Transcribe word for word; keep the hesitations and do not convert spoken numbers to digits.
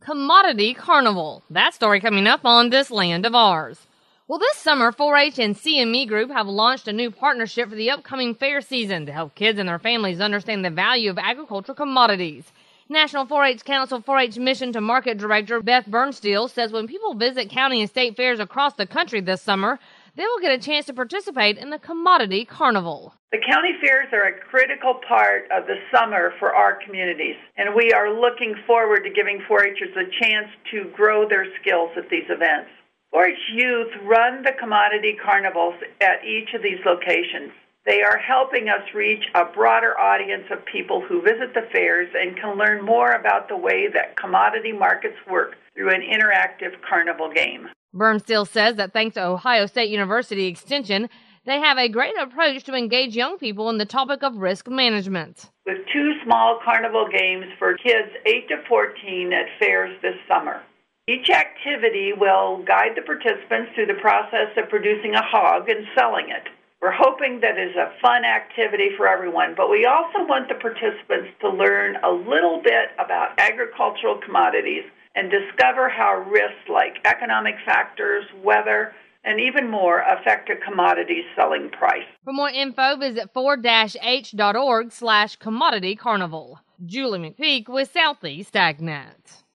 Commodity Carnival. That story coming up on This Land of Ours. Well, this summer, four H and C M E Group have launched a new partnership for the upcoming fair season to help kids and their families understand the value of agricultural commodities. National four H Council four H Mission to Market Director Beth Bernsteel says when people visit county and state fairs across the country this summer, they will get a chance to participate in the Commodity Carnival. The county fairs are a critical part of the summer for our communities, and we are looking forward to giving four Hers a chance to grow their skills at these events. four H youth run the commodity carnivals at each of these locations. They are helping us reach a broader audience of people who visit the fairs and can learn more about the way that commodity markets work through an interactive carnival game. Bernsteel says that thanks to Ohio State University Extension, they have a great approach to engage young people in the topic of risk management. With two small carnival games for kids eight to fourteen at fairs this summer. Each activity will guide the participants through the process of producing a hog and selling it. We're hoping that is a fun activity for everyone, but we also want the participants to learn a little bit about agricultural commodities and discover how risks like economic factors, weather, and even more affect a commodity's selling price. For more info, visit four H dot org slash commodity carnival. Julie McPeak with Southeast AgNet.